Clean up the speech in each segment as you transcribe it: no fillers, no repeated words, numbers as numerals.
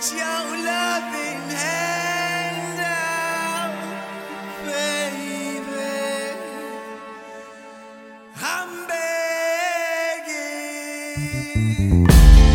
your loving hand out, baby. I'm begging.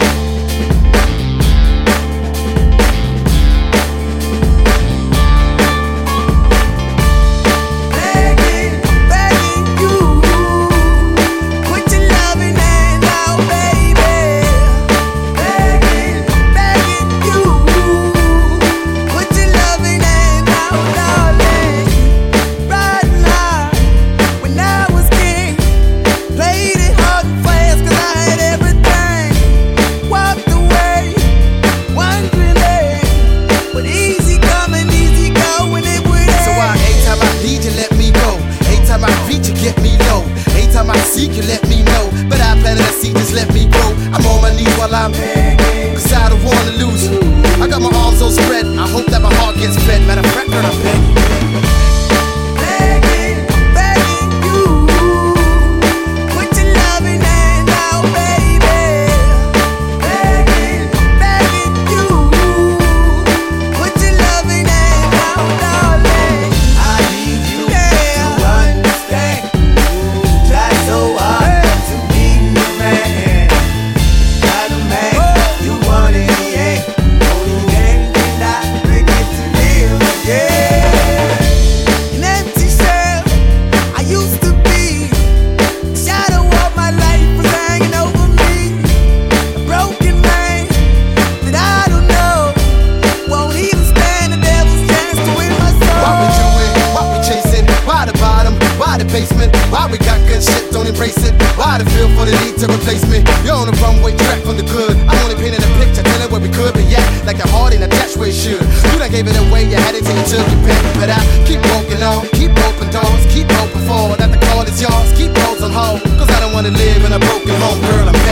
You let me know, but I planted a seed, just let me grow. I'm on my knees while I'm begging, cause I don't wanna lose you. I got my arms all spread, I hope that my heart gets fed. Matter of fact, girl, I'm begging. Basement. Why we got good shit, don't embrace it? Why the feel for the need to replace me? You're on the runway track from the good. I'm only painting a picture, telling where we could be at. Like your heart ain't attached where it should. You done gave it away, you had it till you took your pick. But I keep walking on, keep open doors, keep open for that the call is yours. Keep those on hold, cause I don't wanna live in a broken home, girl, I'm